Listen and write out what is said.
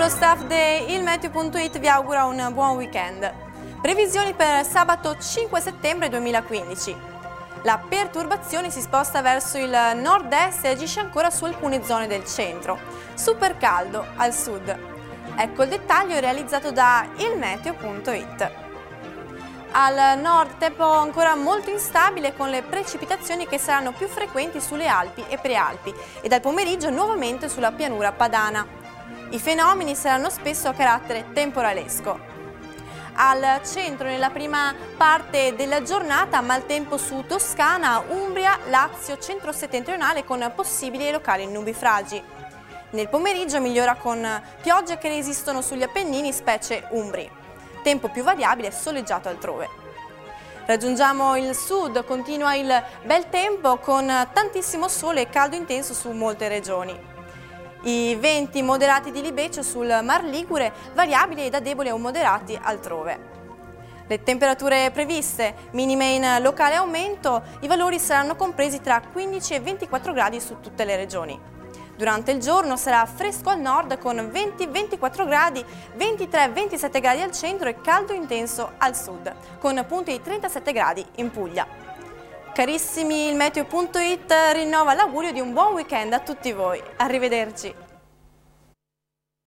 lo staff di ilmeteo.it vi augura un buon weekend. Previsioni per sabato 5 settembre 2015. La perturbazione si sposta verso il nord-est e agisce ancora su alcune zone del centro. Super caldo al sud. Ecco il dettaglio realizzato da ilmeteo.it. Al nord tempo ancora molto instabile con le precipitazioni che saranno più frequenti sulle Alpi e Prealpi e dal pomeriggio nuovamente sulla pianura padana. I fenomeni saranno spesso a carattere temporalesco. Al centro nella prima parte della giornata maltempo su Toscana, Umbria, Lazio, centro-settentrionale con possibili e locali nubifragi. Nel pomeriggio migliora con piogge che resistono sugli Appennini, specie umbri. Tempo più variabile e soleggiato altrove. Raggiungiamo il sud, continua il bel tempo con tantissimo sole e caldo intenso su molte regioni. I venti moderati di libeccio sul Mar Ligure, variabili e da deboli o moderati altrove. Le temperature previste, minime in locale aumento, i valori saranno compresi tra 15 e 24 gradi su tutte le regioni. Durante il giorno sarà fresco al nord con 20-24 gradi, 23-27 gradi al centro e caldo intenso al sud, con punte di 37 gradi in Puglia. Carissimi, ilmeteo.it rinnova l'augurio di un buon weekend a tutti voi. Arrivederci!